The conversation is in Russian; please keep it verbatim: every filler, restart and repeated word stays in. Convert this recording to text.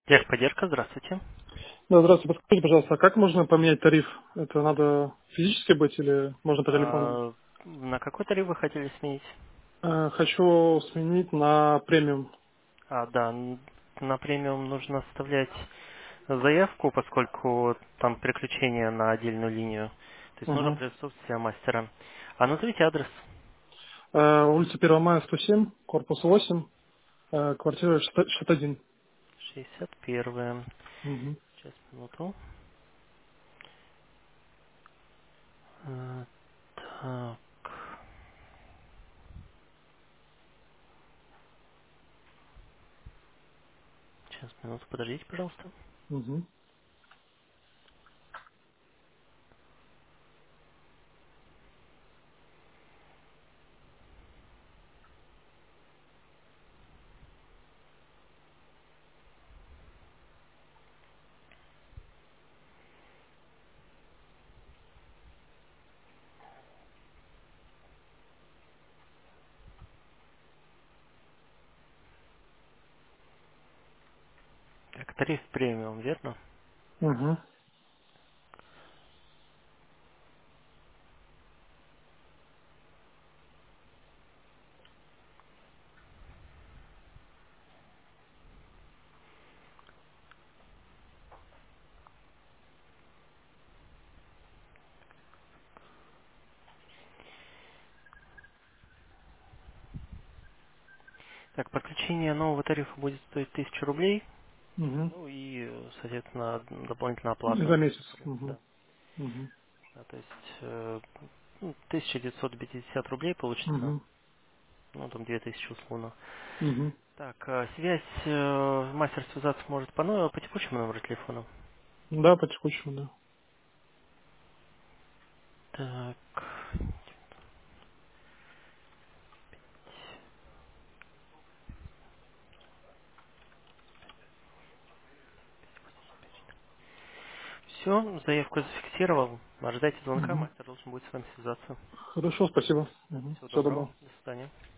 Техподдержка, здравствуйте. Да, здравствуйте. Подскажите, пожалуйста, а как можно поменять тариф? Это надо физически быть или можно по телефону? А, на какой тариф вы хотели сменить? Э, Хочу сменить на премиум. А, да, н- на премиум нужно оставлять заявку, поскольку там переключение на отдельную линию. То есть нужно Угу. присутствие мастера. А назовите адрес. Э, Улица первого мая, сто семь, корпус восемь, э, квартира шестьдесят один. шестьдесят один. Угу. Сейчас, минуту. А, так, сейчас, минуту, подождите, пожалуйста. Угу. Так, тариф премиум, верно? Угу. Так, подключение нового тарифа будет стоить тысячу рублей. Угу. Ну и, э, соответственно, дополнительная За оплата. месяц. Например, Угу. да. Угу. Да, то есть э, ну, тысяча девятьсот пятьдесят рублей получится. Угу. Ну, там две тысячи условно. Угу. Так, э, связь, э, мастер связаться может по, номеру, по текущему номеру телефона. Да, по текущему, да. Так, все, заявку зафиксировал. Ожидайте звонка, Угу. мастер должен будет с вами связаться. Хорошо, спасибо. Да, Угу. всего Всего доброго, доброго. до свидания.